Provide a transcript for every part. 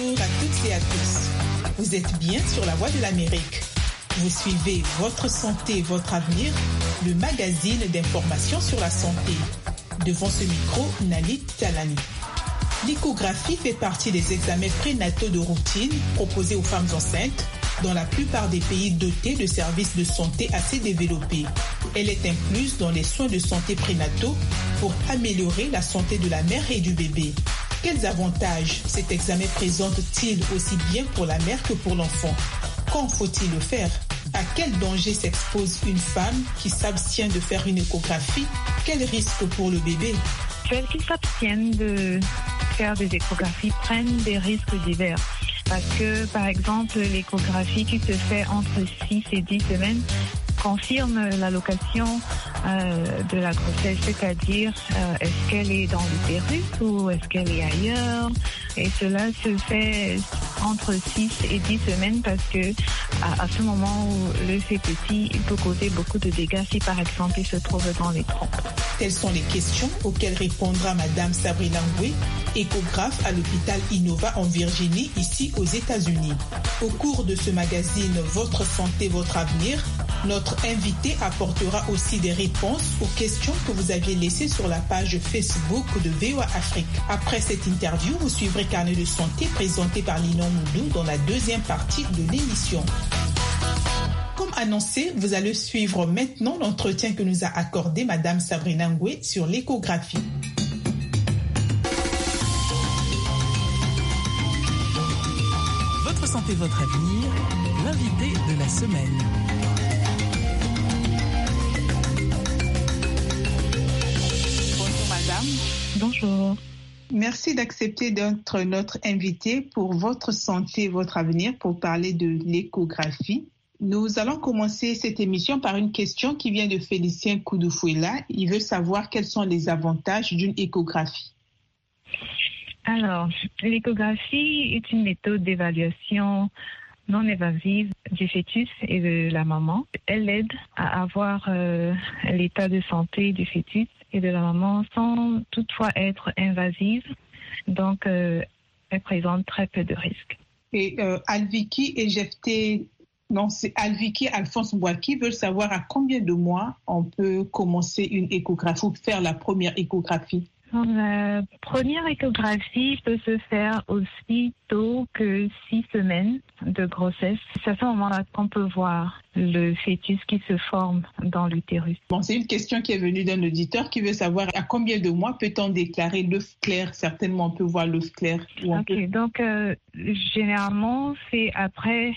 Bonjour à toutes et à tous. Vous êtes bien sur la Voix de l'Amérique. Vous suivez Votre santé, votre avenir, le magazine d'information sur la santé. Devant ce micro, Nalit Talani. L'échographie fait partie des examens prénataux de routine proposés aux femmes enceintes dans la plupart des pays dotés de services de santé assez développés. Elle est incluse dans les soins de santé prénataux pour améliorer la santé de la mère et du bébé. Quels avantages cet examen présente-t-il aussi bien pour la mère que pour l'enfant? Quand faut-il le faire? À quel danger s'expose une femme qui s'abstient de faire une échographie? Quels risques pour le bébé? Celles qui s'abstiennent de faire des échographies prennent des risques divers. Parce que, par exemple, l'échographie qui se fait entre 6 et 10 semaines confirme la location de la grossesse, c'est-à-dire est-ce qu'elle est dans l'utérus ou est-ce qu'elle est ailleurs. Et cela se fait entre 6 et 10 semaines parce que à ce moment où le fait petit, il peut causer beaucoup de dégâts si par exemple il se trouve dans les trompes. Telles sont les questions auxquelles répondra Madame Sabrina Ngwe, échographe à l'hôpital Innova en Virginie, ici aux États-Unis. Au cours de ce magazine Votre santé, votre avenir, notre invité apportera aussi des réponses aux questions que vous aviez laissées sur la page Facebook de VOA Afrique. Après cette interview, vous suivrez Carnet de santé présenté par Linon Moudou dans la deuxième partie de l'émission. Comme annoncé, vous allez suivre maintenant l'entretien que nous a accordé Madame Sabrina Ngwe sur l'échographie. Votre santé, votre avenir, l'invité de la semaine. Bonjour Madame. Bonjour. Merci d'accepter d'être notre invité pour Votre santé, votre avenir, pour parler de l'échographie. Nous allons commencer cette émission par une question qui vient de Félicien Koudoufuela. Il veut savoir quels sont les avantages d'une échographie. Alors, l'échographie est une méthode d'évaluation non invasive du fœtus et de la maman. Elle aide à avoir l'état de santé du fœtus et de la maman sans toutefois être invasive. Donc, elle présente très peu de risques. Et Alviki et Jefté, non, c'est Alviki Alphonse Bouaki veulent savoir à combien de mois on peut commencer une échographie ou faire la première échographie. La première échographie peut se faire aussi tôt que 6 semaines de grossesse. C'est à ce moment-là qu'on peut voir le fœtus qui se forme dans l'utérus. Bon, c'est une question qui est venue d'un auditeur qui veut savoir à combien de mois peut-on déclarer l'œuf clair. Certainement, on peut voir l'œuf clair. Donc, généralement, c'est après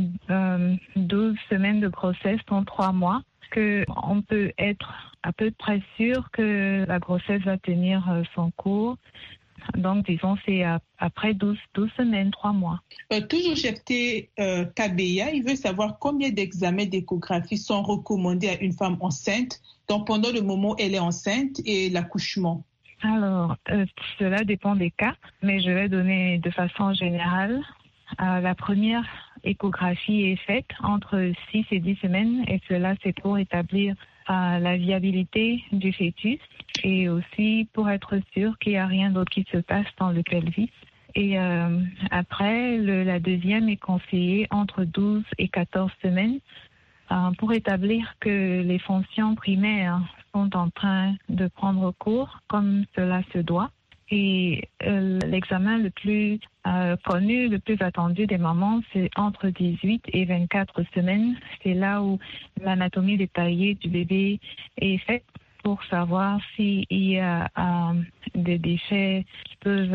12 semaines de grossesse, dans 3 mois, qu'on peut être à peu près sûr que la grossesse va tenir son cours. Donc, disons, c'est après 12 semaines, 3 mois. Toujours Jefté Kabeya, il veut savoir combien d'examens d'échographie sont recommandés à une femme enceinte, donc pendant le moment où elle est enceinte et l'accouchement. Alors, cela dépend des cas, mais je vais donner de façon générale. La première échographie est faite entre 6 et 10 semaines et cela, c'est pour établir la viabilité du fœtus et aussi pour être sûr qu'il n'y a rien d'autre qui se passe dans le pelvis. Et après, la deuxième est conseillée entre 12 et 14 semaines pour établir que les fonctions primaires sont en train de prendre cours comme cela se doit. Et l'examen le plus connu, le plus attendu des mamans, c'est entre 18 et 24 semaines. C'est là où l'anatomie détaillée du bébé est faite pour savoir s'il y a des déchets qui peuvent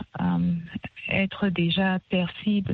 être déjà percibles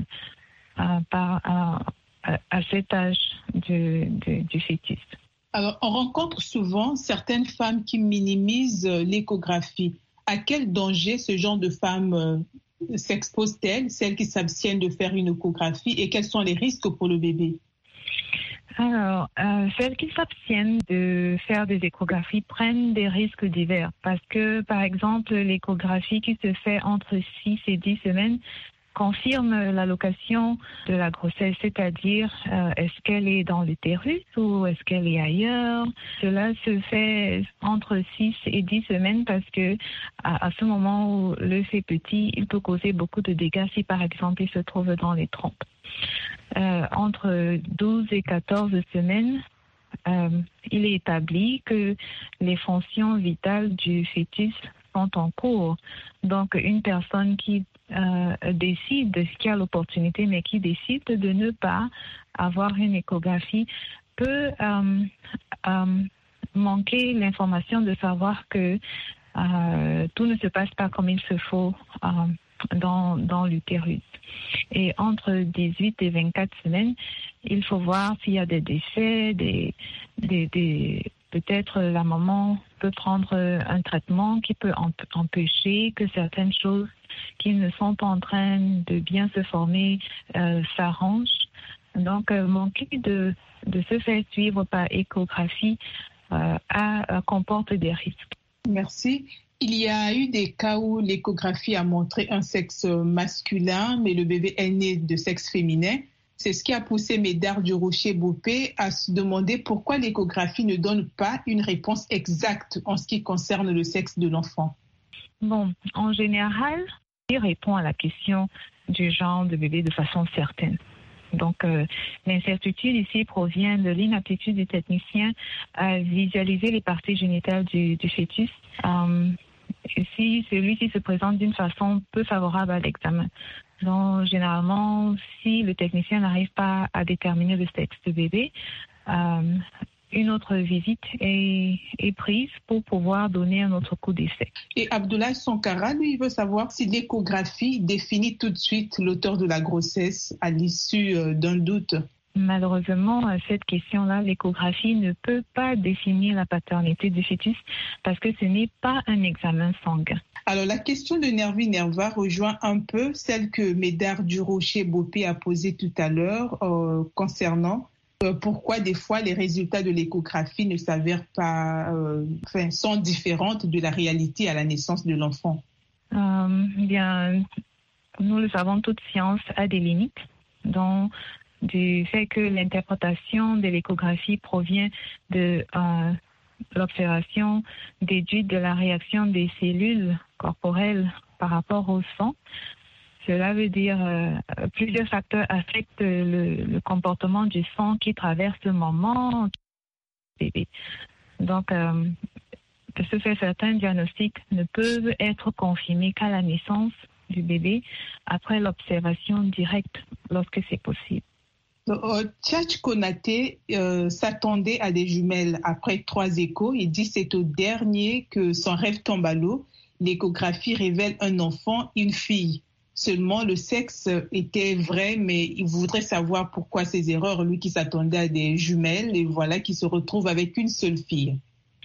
à cet âge du fœtus. Alors, on rencontre souvent certaines femmes qui minimisent l'échographie. À quel danger ce genre de femmes s'exposent-elles, celles qui s'abstiennent de faire une échographie, et quels sont les risques pour le bébé? Alors, celles qui s'abstiennent de faire des échographies prennent des risques divers parce que, par exemple, l'échographie qui se fait entre 6 et 10 semaines confirme la location de la grossesse, c'est-à-dire est-ce qu'elle est dans l'utérus ou est-ce qu'elle est ailleurs. Cela se fait entre 6 et 10 semaines parce que à ce moment où l'œuf est petit, il peut causer beaucoup de dégâts si par exemple il se trouve dans les trompes. Entre 12 et 14 semaines, il est établi que les fonctions vitales du fœtus sont en cours. Donc, une personne qui décide, qui a l'opportunité, mais qui décide de ne pas avoir une échographie, peut manquer l'information de savoir que tout ne se passe pas comme il se faut dans l'utérus. Et entre 18 et 24 semaines, il faut voir s'il y a des décès, peut-être la maman peut prendre un traitement qui peut empêcher que certaines choses qui ne sont pas en train de bien se former s'arrangent. Donc, manquer de se faire suivre par échographie comporte des risques. Merci. Il y a eu des cas où l'échographie a montré un sexe masculin, mais le bébé est né de sexe féminin. C'est ce qui a poussé Médard Durocher-Bopé à se demander pourquoi l'échographie ne donne pas une réponse exacte en ce qui concerne le sexe de l'enfant. Bon, en général, il répond à la question du genre de bébé de façon certaine. Donc, l'incertitude ici provient de l'inaptitude du technicien à visualiser les parties génitales du fœtus. Si celui-ci se présente d'une façon peu favorable à l'examen. Donc, généralement, si le technicien n'arrive pas à déterminer le sexe du bébé, une autre visite est prise pour pouvoir donner un autre coup d'essai. Et Abdoulaye Sonkara, lui, il veut savoir si l'échographie définit tout de suite l'auteur de la grossesse à l'issue d'un doute. Malheureusement, à cette question-là, l'échographie ne peut pas définir la paternité du fœtus parce que ce n'est pas un examen sanguin. Alors, la question de Nervi Nerva rejoint un peu celle que Médard Durocher-Bopé a posée tout à l'heure concernant pourquoi des fois les résultats de l'échographie ne s'avèrent pas, sont différentes de la réalité à la naissance de l'enfant. Bien, nous le savons, toute science a des limites, dont du fait que l'interprétation de l'échographie provient de l'observation déduite de la réaction des cellules corporelles par rapport au sang. Cela veut dire plusieurs facteurs affectent le comportement du sang qui traverse le moment du bébé. Donc, de ce fait, certains diagnostics ne peuvent être confirmés qu'à la naissance du bébé après l'observation directe lorsque c'est possible. Tchatch Konaté s'attendait à des jumelles après 3 échos. Il dit c'est au dernier que son rêve tombe à l'eau. L'échographie révèle un enfant, une fille. Seulement, le sexe était vrai, mais il voudrait savoir pourquoi ces erreurs. Lui qui s'attendait à des jumelles, et voilà qu'il se retrouve avec une seule fille.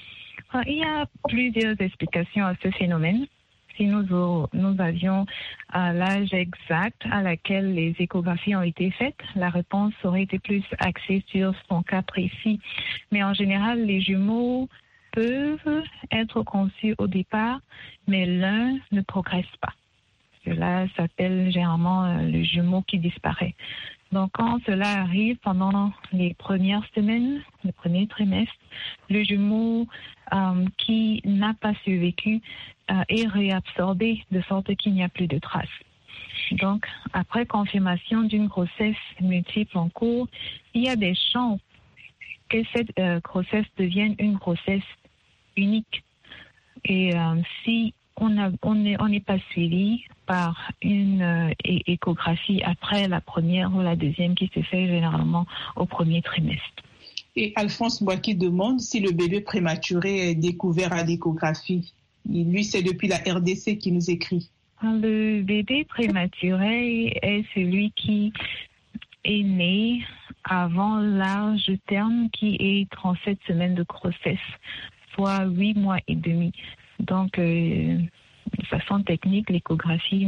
Il y a plusieurs explications à ce phénomène. Si nous avions l'âge exact à laquelle les échographies ont été faites, la réponse aurait été plus axée sur son cas précis. Mais en général, les jumeaux peuvent être conçus au départ, mais l'un ne progresse pas. Cela s'appelle généralement le jumeau qui disparaît. Donc, quand cela arrive pendant les premières semaines, le premier trimestre, le jumeau qui n'a pas survécu est réabsorbé de sorte qu'il n'y a plus de traces. Donc, après confirmation d'une grossesse multiple en cours, il y a des chances que cette grossesse devienne une grossesse unique. Et si on n'est pas suivi par une échographie après la première ou la deuxième qui se fait généralement au premier trimestre. Et Alphonse Boaki demande si le bébé prématuré est découvert à l'échographie. Lui, c'est depuis la RDC qui nous écrit. Le bébé prématuré est celui qui est né avant l'âge terme qui est 37 semaines de grossesse, soit 8 mois et demi. Donc, de façon technique, l'échographie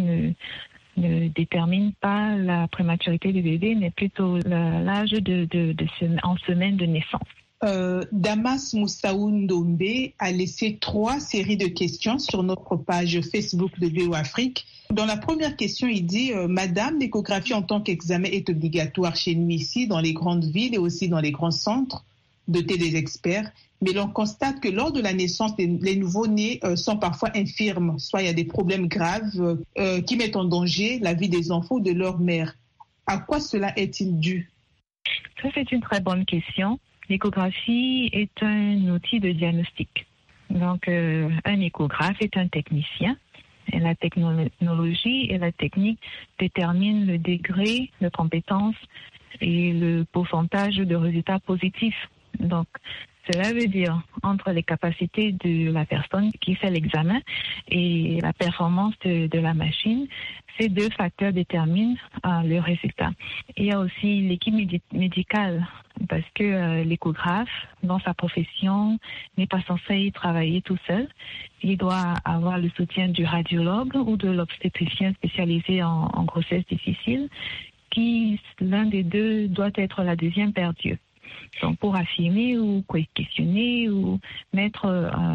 ne détermine pas la prématurité du bébé, mais plutôt l'âge en semaine de naissance. Damas Moussaou Ndombe a laissé 3 séries de questions sur notre page Facebook de VOA Afrique. Dans la première question, il dit « Madame, l'échographie en tant qu'examen est obligatoire chez nous ici, dans les grandes villes et aussi dans les grands centres dotés des experts. Mais l'on constate que lors de la naissance, les nouveau-nés sont parfois infirmes, soit il y a des problèmes graves qui mettent en danger la vie des enfants ou de leur mère. À quoi cela est-il dû ?» Ça, c'est une très bonne question. L'échographie est un outil de diagnostic. Donc, un échographe est un technicien. Et la technologie et la technique déterminent le degré de compétence et le pourcentage de résultats positifs. Donc, cela veut dire entre les capacités de la personne qui fait l'examen et la performance de la machine, ces 2 facteurs déterminent le résultat. Il y a aussi l'équipe médicale parce que l'échographe, dans sa profession, n'est pas censé travailler tout seul. Il doit avoir le soutien du radiologue ou de l'obstétricien spécialisé en grossesse difficile, qui, l'un des 2, doit être la deuxième paire d'yeux. Donc, pour affirmer ou questionner ou mettre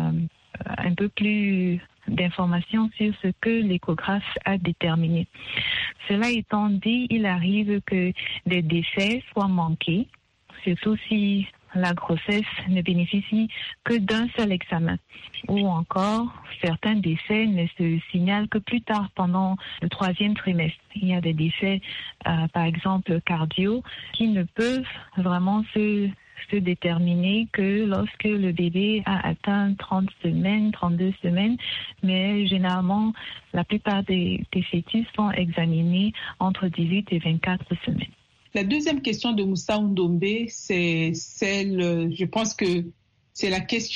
un peu plus d'informations sur ce que l'échographe a déterminé. Cela étant dit, il arrive que des décès soient manqués, surtout si la grossesse ne bénéficie que d'un seul examen. Ou encore, certains décès ne se signalent que plus tard, pendant le 3e trimestre. Il y a des décès, par exemple, cardio, qui ne peuvent vraiment se déterminer que lorsque le bébé a atteint 30 semaines, 32 semaines, mais généralement, la plupart des fœtus sont examinés entre 18 et 24 semaines. La deuxième question de Moussa Ndombe, c'est celle, je pense que c'est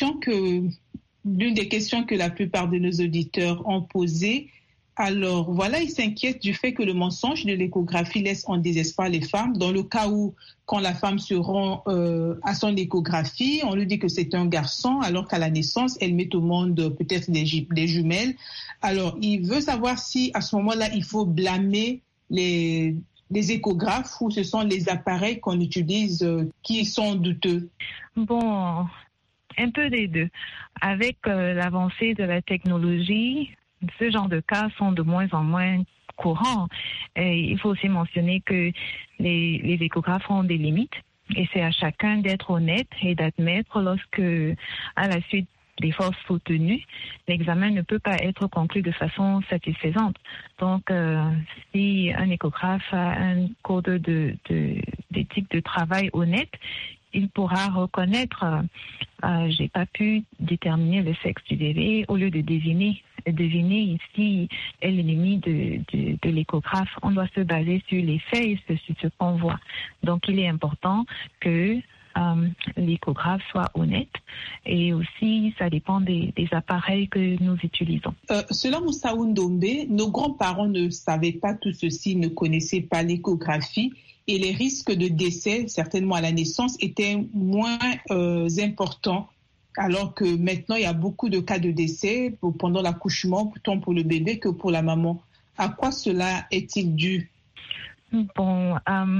l'une des questions que la plupart de nos auditeurs ont posées. Alors voilà, il s'inquiète du fait que le mensonge de l'échographie laisse en désespoir les femmes. Dans le cas où, quand la femme se rend à son échographie, on lui dit que c'est un garçon, alors qu'à la naissance, elle met au monde peut-être des jumelles. Alors, il veut savoir si, à ce moment-là, il faut blâmer les échographes ou ce sont les appareils qu'on utilise qui sont douteux. Bon, un peu des 2. Avec l'avancée de la technologie, ce genre de cas sont de moins en moins courants. Et il faut aussi mentionner que les échographes ont des limites et c'est à chacun d'être honnête et d'admettre lorsque, à la suite d'efforts soutenus, l'examen ne peut pas être conclu de façon satisfaisante. Donc, si un échographe a un code d'éthique de travail honnête, il pourra reconnaître j'ai pas pu déterminer le sexe du bébé au lieu de deviner ici est l'ennemi de l'échographe. On doit se baser sur les faits et sur ce qu'on voit. Donc, il est important que l'échographe soit honnête et aussi ça dépend des appareils que nous utilisons. Selon Moussa Ndombe, nos grands-parents ne savaient pas tout ceci, ne connaissaient pas l'échographie et les risques de décès, certainement à la naissance, étaient moins importants. Alors que maintenant, il y a beaucoup de cas de décès pendant l'accouchement, tant pour le bébé que pour la maman. À quoi cela est-il dû? Bon,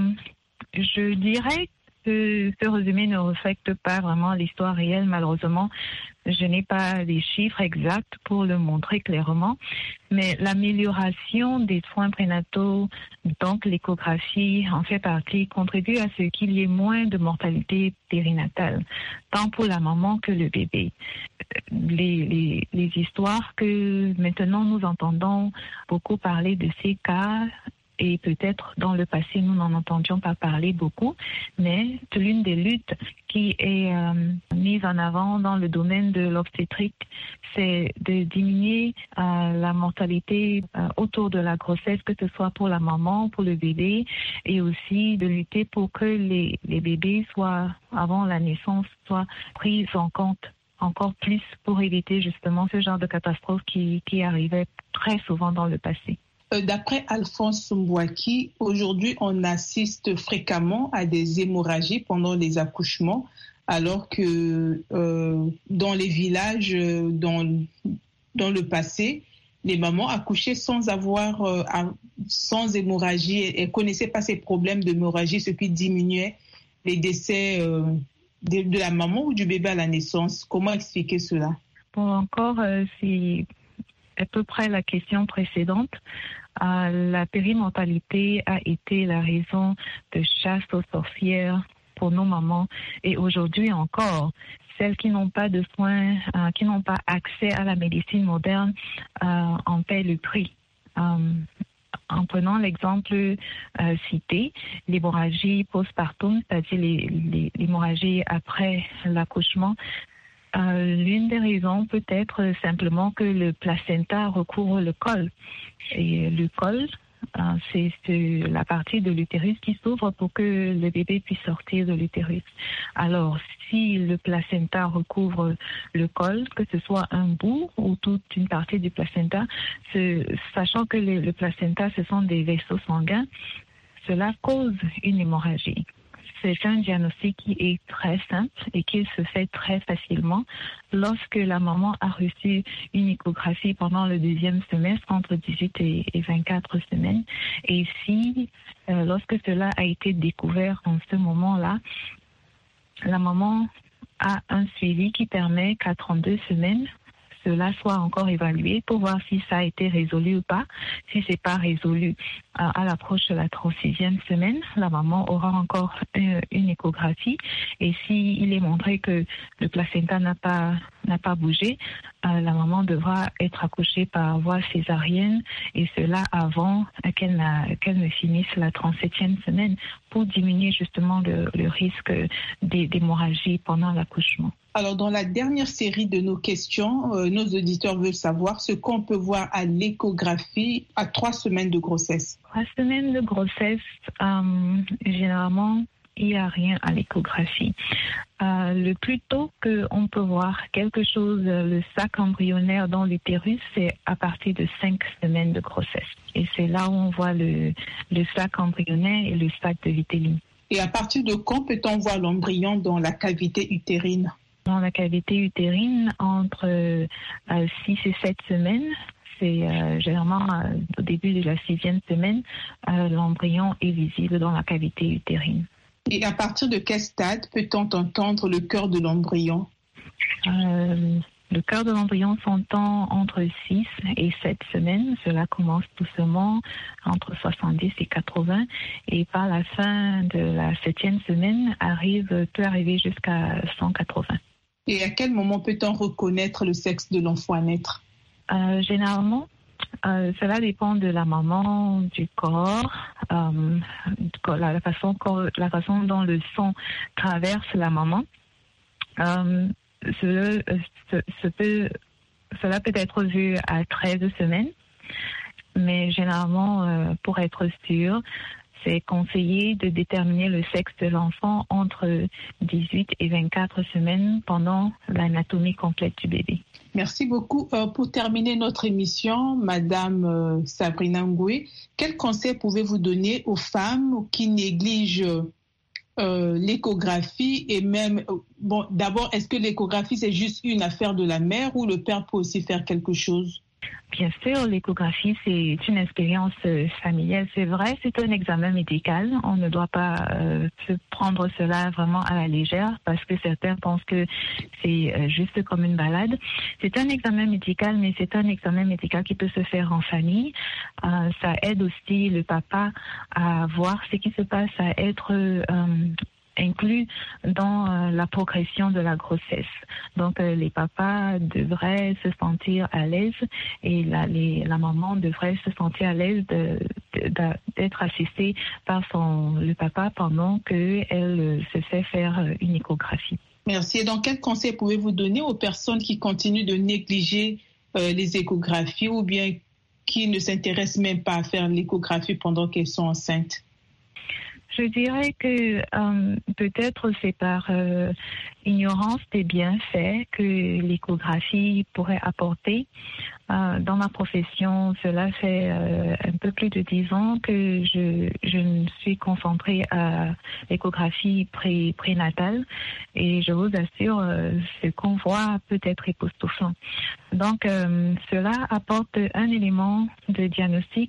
je dirais que ce résumé ne reflète pas vraiment l'histoire réelle, malheureusement. Je n'ai pas les chiffres exacts pour le montrer clairement, mais l'amélioration des soins prénataux, donc l'échographie, en fait partie, contribue à ce qu'il y ait moins de mortalité périnatale, tant pour la maman que le bébé. Les histoires que maintenant nous entendons beaucoup parler de ces cas, et peut-être dans le passé, nous n'en entendions pas parler beaucoup, mais l'une des luttes qui est mise en avant dans le domaine de l'obstétrique, c'est de diminuer la mortalité autour de la grossesse, que ce soit pour la maman, pour le bébé, et aussi de lutter pour que les bébés soient, avant la naissance, soient pris en compte encore plus pour éviter justement ce genre de catastrophe qui arrivait très souvent dans le passé. D'après Alphonse Mbouaki, aujourd'hui, on assiste fréquemment à des hémorragies pendant les accouchements, alors que dans les villages, dans le passé, les mamans accouchaient sans hémorragie. Elles ne connaissaient pas ces problèmes d'hémorragie, ce qui diminuait les décès de la maman ou du bébé à la naissance? Comment expliquer cela? Bon, encore, c'est à peu près la question précédente. La périmortalité a été la raison de chasse aux sorcières pour nos mamans. Et aujourd'hui encore, celles qui n'ont pas de soins, qui n'ont pas accès à la médecine moderne, en paient le prix. En prenant l'exemple cité, l'hémorragie postpartum, c'est-à-dire l'hémorragie après l'accouchement, l'une des raisons peut être simplement que le placenta recouvre le col. Et le col, c'est la partie de l'utérus qui s'ouvre pour que le bébé puisse sortir de l'utérus. Alors, si le placenta recouvre le col, que ce soit un bout ou toute une partie du placenta, sachant que le placenta, ce sont des vaisseaux sanguins, cela cause une hémorragie. C'est un diagnostic qui est très simple et qui se fait très facilement lorsque la maman a reçu une échographie pendant le deuxième semestre, entre 18 et 24 semaines. Et si, lorsque cela a été découvert en ce moment-là, la maman a un suivi qui permet qu'à 32 semaines, cela soit encore évalué pour voir si ça a été résolu ou pas. Si c'est pas résolu à l'approche de la 36e semaine, la maman aura encore une échographie. Et s'il est montré que le placenta n'a pas bougé, la maman devra être accouchée par voie césarienne, et cela avant qu'elle ne finisse la 37e semaine, pour diminuer justement le risque d'hémorragie pendant l'accouchement. Alors, dans la dernière série de nos questions, nos auditeurs veulent savoir ce qu'on peut voir à l'échographie à 3 semaines de grossesse. 3 semaines de grossesse, généralement, il n'y a rien à l'échographie. Le plus tôt qu'on peut voir quelque chose, le sac embryonnaire dans l'utérus, c'est à partir de 5 semaines de grossesse. Et c'est là où on voit le sac embryonnaire et le sac de vitellin. Et à partir de quand peut-on voir l'embryon dans la cavité utérine? Dans la cavité utérine, entre 6 et 7 semaines, c'est généralement au début de la 6e semaine, l'embryon est visible dans la cavité utérine. Et à partir de quel stade peut-on entendre le cœur de l'embryon? Le cœur de l'embryon s'entend entre 6 et 7 semaines. Cela commence doucement entre 70 et 80. Et par la fin de la 7e semaine, peut arriver jusqu'à 180. Et à quel moment peut-on reconnaître le sexe de l'enfant à naître? Généralement, cela dépend de la maman, du corps, la façon dont le sang traverse la maman. Cela peut être vu à 13 semaines, mais généralement, pour être sûr, c'est conseillé de déterminer le sexe de l'enfant entre 18 et 24 semaines pendant l'anatomie complète du bébé. Merci beaucoup. Pour terminer notre émission, Madame Sabrina Ngoué, quel conseil pouvez-vous donner aux femmes qui négligent l'échographie et même, d'abord, est-ce que l'échographie c'est juste une affaire de la mère ou le père peut aussi faire quelque chose? Bien sûr, l'échographie, c'est une expérience familiale. C'est vrai, c'est un examen médical. On ne doit pas prendre cela vraiment à la légère parce que certains pensent que c'est juste comme une balade. C'est un examen médical, mais c'est un examen médical qui peut se faire en famille. Ça aide aussi le papa à voir ce qui se passe, à être inclus dans la progression de la grossesse. Donc, les papas devraient se sentir à l'aise et la maman devrait se sentir à l'aise d'être assistée par le papa pendant qu'elle se fait faire une échographie. Merci. Et donc, quel conseil pouvez-vous donner aux personnes qui continuent de négliger les échographies ou bien qui ne s'intéressent même pas à faire l'échographie pendant qu'elles sont enceintes? Je dirais que peut-être c'est par ignorance des bienfaits que l'échographie pourrait apporter. Dans ma profession, cela fait un peu plus de 10 ans que je me suis concentrée à l'échographie prénatale et je vous assure, ce qu'on voit peut être époustouflant. Donc, cela apporte un élément de diagnostic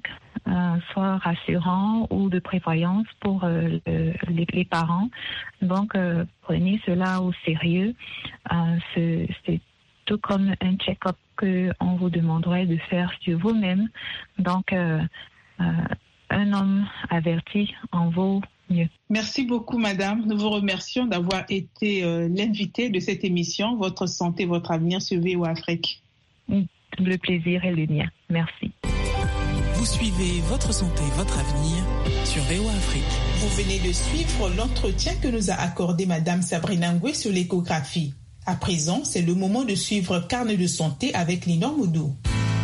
soit rassurant ou de prévoyance pour les parents. Donc, prenez cela au sérieux. C'est tout comme un check-up qu'on vous demanderait de faire sur vous-même. Donc, un homme averti en vaut mieux. Merci beaucoup, madame. Nous vous remercions d'avoir été l'invitée de cette émission, Votre santé, votre avenir sur VOA Afrique. Le plaisir est le mien. Merci. Vous suivez Votre santé, votre avenir sur VOA Afrique. Vous venez de suivre l'entretien que nous a accordé madame Sabrina Ngoué sur l'échographie. À présent, c'est le moment de suivre Carnet de santé avec Linor Moudou.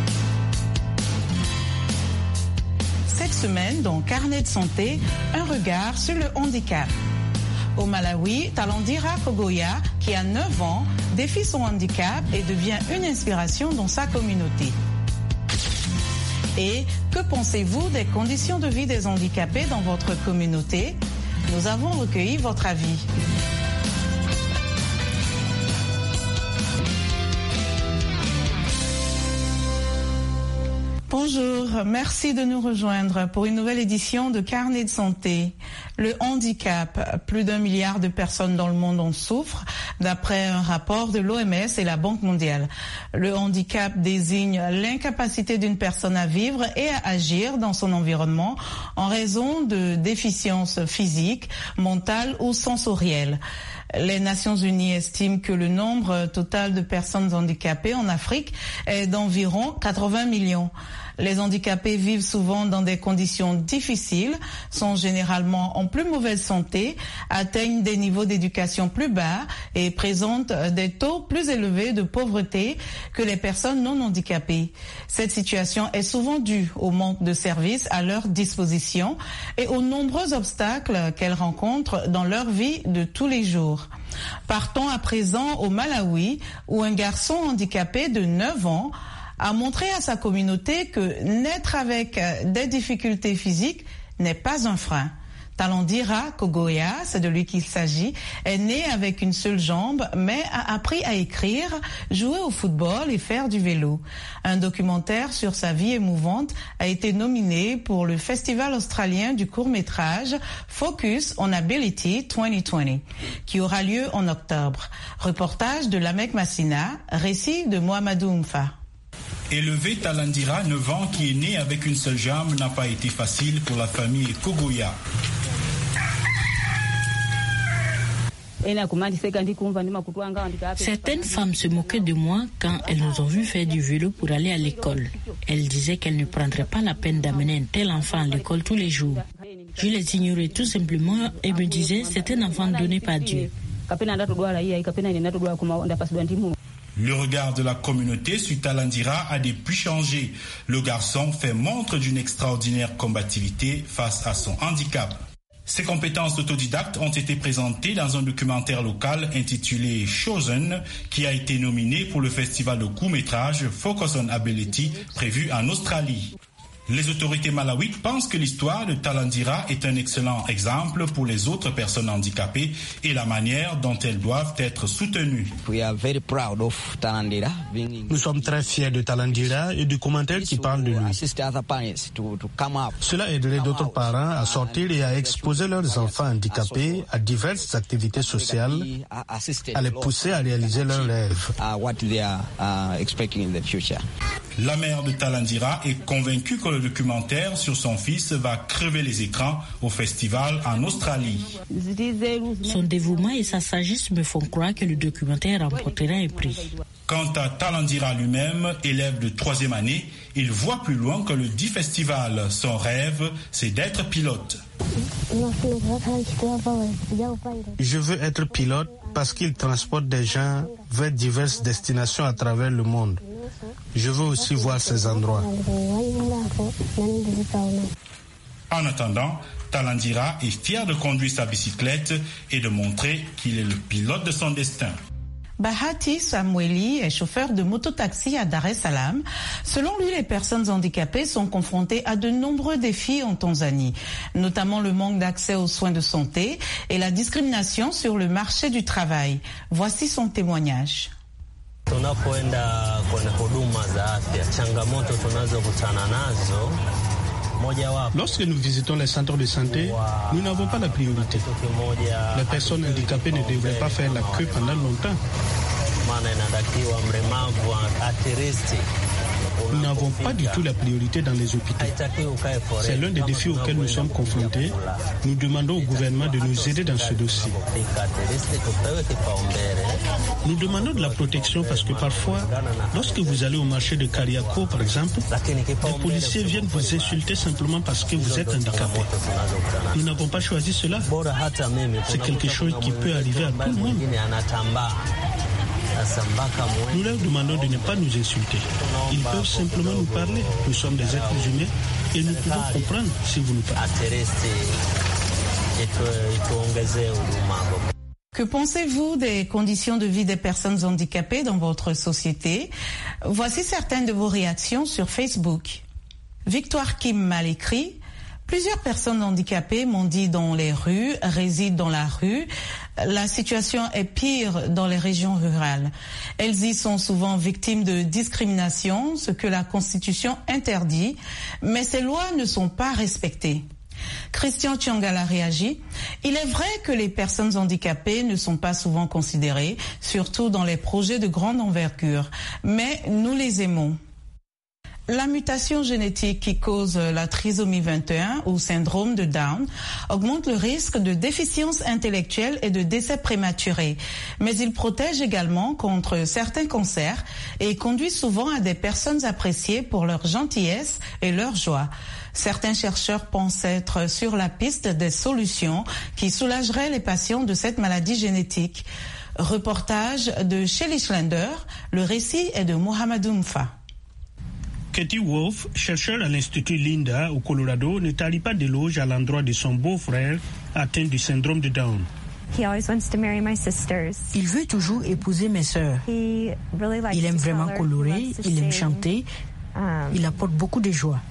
Cette semaine, dans Carnet de santé, un regard sur le handicap. Au Malawi, Talandira Kogoya, qui a 9 ans, défie son handicap et devient une inspiration dans sa communauté. Et que pensez-vous des conditions de vie des handicapés dans votre communauté? Nous avons recueilli votre avis. Bonjour, merci de nous rejoindre pour une nouvelle édition de Carnet de santé. Le handicap, plus d'1 milliard de personnes dans le monde en souffrent, d'après un rapport de l'OMS et la Banque mondiale. Le handicap désigne l'incapacité d'une personne à vivre et à agir dans son environnement en raison de déficiences physiques, mentales ou sensorielles. Les Nations Unies estiment que le nombre total de personnes handicapées en Afrique est d'environ 80 millions. Les handicapés vivent souvent dans des conditions difficiles, sont généralement en plus mauvaise santé, atteignent des niveaux d'éducation plus bas et présentent des taux plus élevés de pauvreté que les personnes non handicapées. Cette situation est souvent due au manque de services à leur disposition et aux nombreux obstacles qu'elles rencontrent dans leur vie de tous les jours. Partons à présent au Malawi, où un garçon handicapé de 9 ans a montré à sa communauté que naître avec des difficultés physiques n'est pas un frein. Talandira Kogoya, c'est de lui qu'il s'agit, est né avec une seule jambe, mais a appris à écrire, jouer au football et faire du vélo. Un documentaire sur sa vie émouvante a été nominé pour le Festival australien du court-métrage Focus on Ability 2020, qui aura lieu en octobre. Reportage de Lamek Massina, récit de Mohamedou Mfa. Élever Talandira, 9 ans, qui est né avec une seule jambe, n'a pas été facile pour la famille Kogoya. Certaines femmes se moquaient de moi quand elles nous ont vu faire du vélo pour aller à l'école. Elles disaient qu'elles ne prendraient pas la peine d'amener un tel enfant à l'école tous les jours. Je les ignorais tout simplement et me disais c'est un enfant donné par Dieu. Le regard de la communauté sur Talandira a depuis changé. Le garçon fait montre d'une extraordinaire combativité face à son handicap. Ses compétences d'autodidacte ont été présentées dans un documentaire local intitulé Chosen, qui a été nominé pour le festival de court-métrage Focus on Ability prévu en Australie. Les autorités malawites pensent que l'histoire de Talandira est un excellent exemple pour les autres personnes handicapées et la manière dont elles doivent être soutenues. Nous sommes très fiers de Talandira et du commentaire qui parle de lui. Cela aiderait d'autres parents à sortir et à exposer leurs enfants handicapés à diverses activités sociales, à les pousser à réaliser leurs rêves. La mère de Talandira est convaincue que le documentaire sur son fils va crever les écrans au festival en Australie. Son dévouement et sa sagesse me font croire que le documentaire remportera un prix. Quant à Talandira lui-même, élève de 3e année, il voit plus loin que le dit festival. Son rêve, c'est d'être pilote. Je veux être pilote parce qu'il transporte des gens vers diverses destinations à travers le monde. Je veux aussi voir ces endroits. En attendant, Talandira est fier de conduire sa bicyclette et de montrer qu'il est le pilote de son destin. Bahati Samueli est chauffeur de mototaxi à Dar es Salaam. Selon lui, les personnes handicapées sont confrontées à de nombreux défis en Tanzanie, notamment le manque d'accès aux soins de santé et la discrimination sur le marché du travail. Voici son témoignage. Tunapoenda kwenye huduma za afya, changamoto tunazokutana nazo Lorsque nous visitons les centres de santé, nous n'avons pas la priorité. Les personnes handicapées ne devraient pas faire la queue pendant longtemps. Nous n'avons pas du tout la priorité dans les hôpitaux. C'est l'un des défis auxquels nous sommes confrontés. Nous demandons au gouvernement de nous aider dans ce dossier. Nous demandons de la protection parce que parfois, lorsque vous allez au marché de Kariako, par exemple, les policiers viennent vous insulter simplement parce que vous êtes handicapé. Nous n'avons pas choisi cela. C'est quelque chose qui peut arriver à tout le monde. Nous leur demandons de ne pas nous insulter. Ils peuvent simplement nous parler. Nous sommes des êtres humains et nous pouvons comprendre si vous nous parlez. Que pensez-vous des conditions de vie des personnes handicapées dans votre société? Voici certaines de vos réactions sur Facebook. Victoire Kim m'a écrit: plusieurs personnes handicapées m'ont dit dans les rues, résident dans la rue. La situation est pire dans les régions rurales. Elles y sont souvent victimes de discrimination, ce que la Constitution interdit, mais ces lois ne sont pas respectées. Christian Tiangala réagit: il est vrai que les personnes handicapées ne sont pas souvent considérées, surtout dans les projets de grande envergure, mais nous les aimons. La mutation génétique qui cause la trisomie 21 ou syndrome de Down augmente le risque de déficience intellectuelle et de décès prématuré, mais il protège également contre certains cancers et conduit souvent à des personnes appréciées pour leur gentillesse et leur joie. Certains chercheurs pensent être sur la piste des solutions qui soulageraient les patients de cette maladie génétique. Reportage de Shelly Schlender, le récit est de Mohamedou Mfa. Katie Wolf, chercheur à l'Institut Linda au Colorado, ne tarit pas d'éloges à l'endroit de son beau-frère atteint du syndrome de Down. Il veut toujours épouser mes sœurs. Il aime vraiment colorer, il aime chanter. Il apporte beaucoup de joie.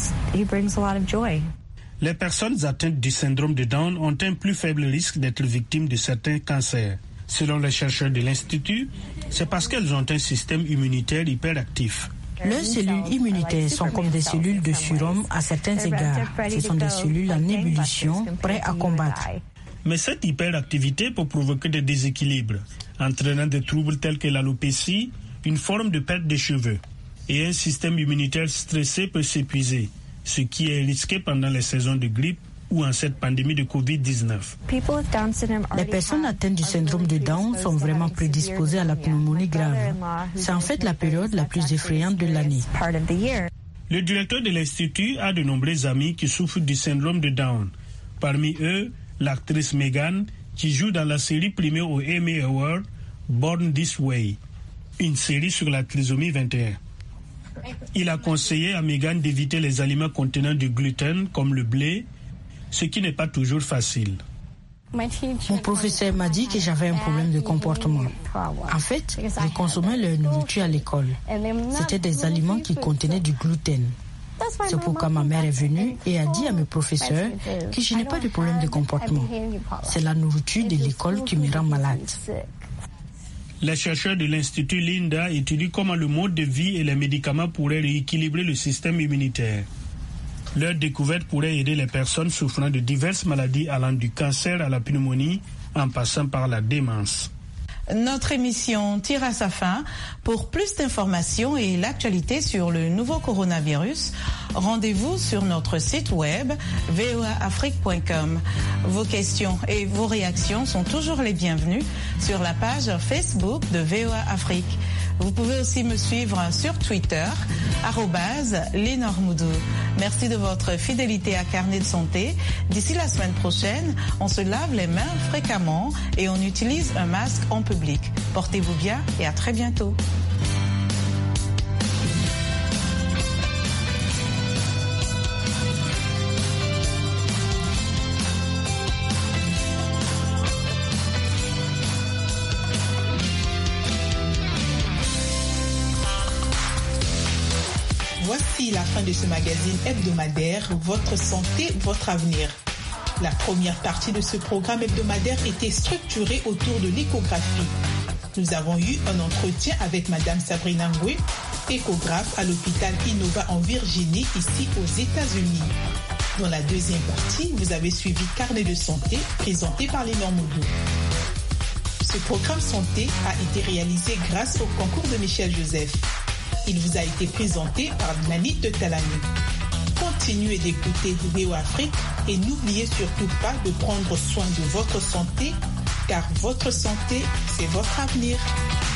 Les personnes atteintes du syndrome de Down ont un plus faible risque d'être victimes de certains cancers. Selon les chercheurs de l'Institut, c'est parce qu'elles ont un système immunitaire hyperactif. Leurs cellules immunitaires sont comme des cellules de surhomme à certains égards. Ce sont des cellules en ébullition, prêtes à combattre. Mais cette hyperactivité peut provoquer des déséquilibres, entraînant des troubles tels que l'alopécie, une forme de perte de cheveux. Et un système immunitaire stressé peut s'épuiser, ce qui est risqué pendant les saisons de grippe ou en cette pandémie de Covid-19. Les personnes atteintes du syndrome de Down sont vraiment prédisposées à la pneumonie grave. C'est en fait la période la plus effrayante de l'année. Le directeur de l'Institut a de nombreux amis qui souffrent du syndrome de Down. Parmi eux, l'actrice Megan, qui joue dans la série primée au Emmy Award, Born This Way, une série sur la trisomie 21. Il a conseillé à Megan d'éviter les aliments contenant du gluten comme le blé, ce qui n'est pas toujours facile. Mon professeur m'a dit que j'avais un problème de comportement. En fait, je consommais leur nourriture à l'école. C'était des aliments qui contenaient du gluten. C'est pourquoi ma mère est venue et a dit à mes professeurs que je n'ai pas de problème de comportement. C'est la nourriture de l'école qui me rend malade. Les chercheurs de l'Institut Linda étudient comment le mode de vie et les médicaments pourraient rééquilibrer le système immunitaire. Leur découverte pourrait aider les personnes souffrant de diverses maladies allant du cancer à la pneumonie en passant par la démence. Notre émission tire à sa fin. Pour plus d'informations et l'actualité sur le nouveau coronavirus, rendez-vous sur notre site web voaafrique.com. Vos questions et vos réactions sont toujours les bienvenues sur la page Facebook de VOA Afrique. Vous pouvez aussi me suivre sur Twitter, @LenorMoudou. Merci de votre fidélité à Carnet de Santé. D'ici la semaine prochaine, on se lave les mains fréquemment et on utilise un masque en public. Portez-vous bien et à très bientôt. Voici la fin de ce magazine hebdomadaire Votre santé, votre avenir. La première partie de ce programme hebdomadaire était structurée autour de l'échographie. Nous avons eu un entretien avec Madame Sabrina Ngoué, échographe à l'hôpital Innova en Virginie, ici aux États-Unis. Dans la deuxième partie, vous avez suivi Carnet de santé présenté par les Normoudou. Ce programme santé a été réalisé grâce au concours de Michel Joseph. Il vous a été présenté par Nanit de Talani. Continuez d'écouter VOA Afrique et n'oubliez surtout pas de prendre soin de votre santé, car votre santé, c'est votre avenir.